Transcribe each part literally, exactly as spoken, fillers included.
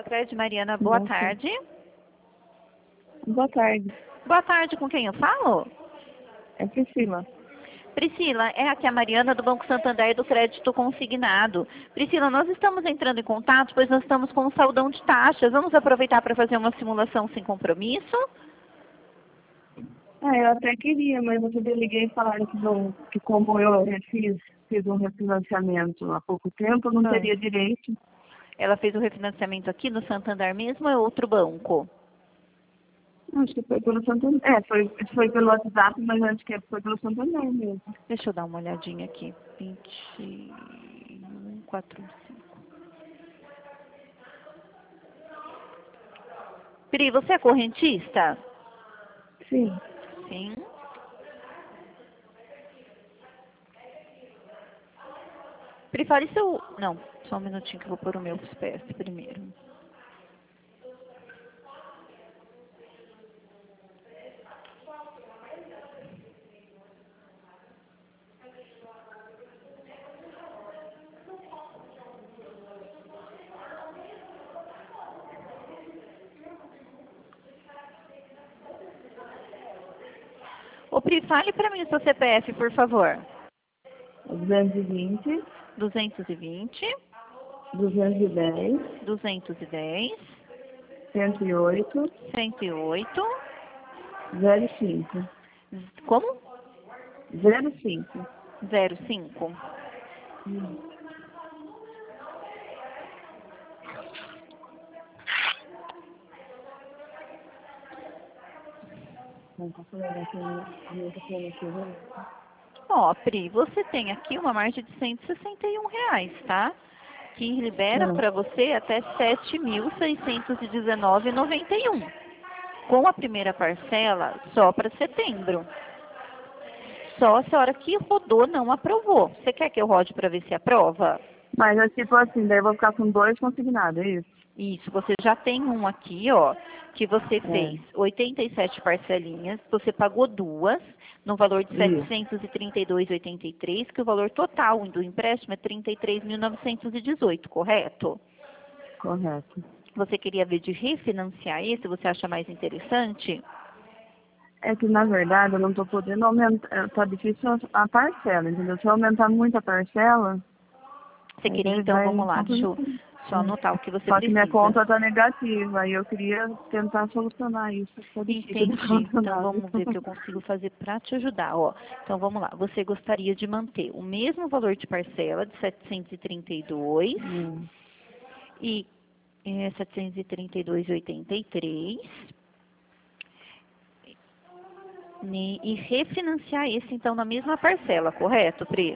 Sacred, Mariana, boa Nossa. tarde. Boa tarde. Boa tarde, com quem eu falo? É Priscila. Priscila, é aqui a Mariana do Banco Santander do Crédito Consignado. Priscila, nós estamos entrando em contato, pois nós estamos com um saldão de taxas. Vamos aproveitar para fazer uma simulação sem compromisso? Ah, eu até queria, mas eu te liguei e falaram que, não, que como eu fiz, fiz um refinanciamento há pouco tempo, eu não Ah. teria direito. Ela fez o refinanciamento aqui no Santander mesmo ou é outro banco? Acho que foi pelo Santander. É, foi, foi pelo WhatsApp, mas acho que foi pelo Santander mesmo. Deixa eu dar uma olhadinha aqui. vinte e um, quarenta e cinco. Pri, você é correntista? Sim. Sim. Pri, fale seu... Não, só um minutinho que eu vou pôr o meu C P F primeiro. Ô, Pri, fale para mim o seu C P F, por favor. duzentos e vinte, duzentos e vinte, duzentos e dez, duzentos e dez, cento e oito, cento e oito. zero cinco. Como? zero cinco. zero cinco. Hum. Ó, Pri, você tem aqui uma margem de cento e sessenta e um reais, tá? Que libera Não. para você até sete mil seiscentos e dezenove reais e noventa e um centavos. Com a primeira parcela só para setembro. Só a senhora que rodou não aprovou. Você quer que eu rode para ver se aprova? Mas é tipo assim, daí eu vou ficar com dois consignados, é isso? Isso, você já tem um aqui, ó, que você É. fez oitenta e sete parcelinhas, você pagou duas, no valor de Isso. setecentos e trinta e dois reais e oitenta e três centavos, que o valor total do empréstimo é trinta e três mil novecentos e dezoito, correto? Correto. Você queria ver de refinanciar esse, você acha mais interessante? É que, na verdade, eu não estou podendo aumentar, tá difícil a parcela, entendeu? Se eu aumentar muito a parcela, Você aí queria, daí então, vai vamos lá, deixa eu complicar. só anotar o que você Só que minha precisa. conta está negativa, e eu queria tentar solucionar isso. Tá difícil de Entendi. Então solucionar. vamos ver o que eu consigo fazer para te ajudar. Ó, então vamos lá. Você gostaria de manter o mesmo valor de parcela de setecentos e trinta e dois Hum. e é, setecentos e trinta e dois reais e oitenta e três ne- e refinanciar esse então na mesma parcela, correto, Pri?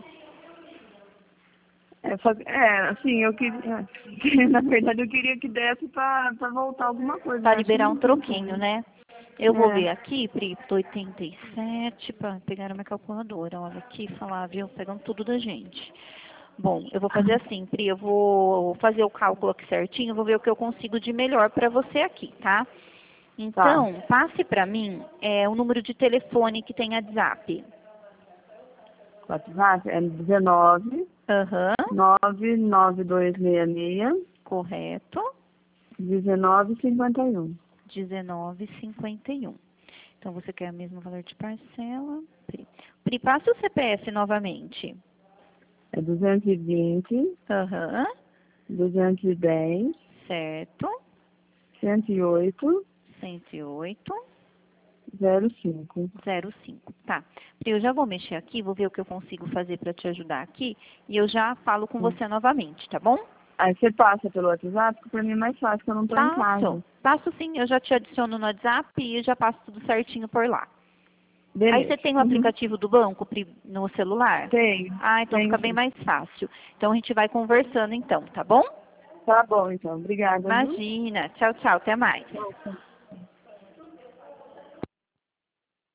É, só que- é, assim, eu queria. Na verdade, eu queria que desse para voltar alguma coisa. Para Eu acho que liberar um não tem troquinho, como. né? Eu vou É. ver aqui, Pri, oitenta e sete, para pegar a minha calculadora. Olha aqui, falar, viu? Pegando tudo da gente. Bom, eu vou fazer assim, Pri, eu vou fazer o cálculo aqui certinho, vou ver o que eu consigo de melhor para você aqui, tá? Tá. Então, passe para mim é, o número de telefone que tem WhatsApp. WhatsApp é dezenove, Aham, nove nove dois seis seis, correto. dezenove cinquenta e um. dezenove e cinquenta e um. Então, você quer o mesmo valor de parcela. Pri, Pri, passa o C P F novamente. É duzentos e vinte, Aham, duzentos e dez, certo. cento e oito, cento e oito, zero cinco. zero cinco. Tá. Pri, eu já vou mexer aqui, vou ver o que eu consigo fazer para te ajudar aqui. E eu já falo com você novamente, tá bom? Aí você passa pelo WhatsApp, que pra mim é mais fácil, porque eu não tô em Passo. casa. Passo sim, eu já te adiciono no WhatsApp e já passo tudo certinho por lá. Beleza. Aí você tem o Uhum. aplicativo do banco Pri, no celular? Tenho. Ah, então Tenho fica bem sim. mais fácil. Então a gente vai conversando então, tá bom? Tá bom, então. Obrigada, viu? Imagina. Tchau, tchau. Até mais. Tchau.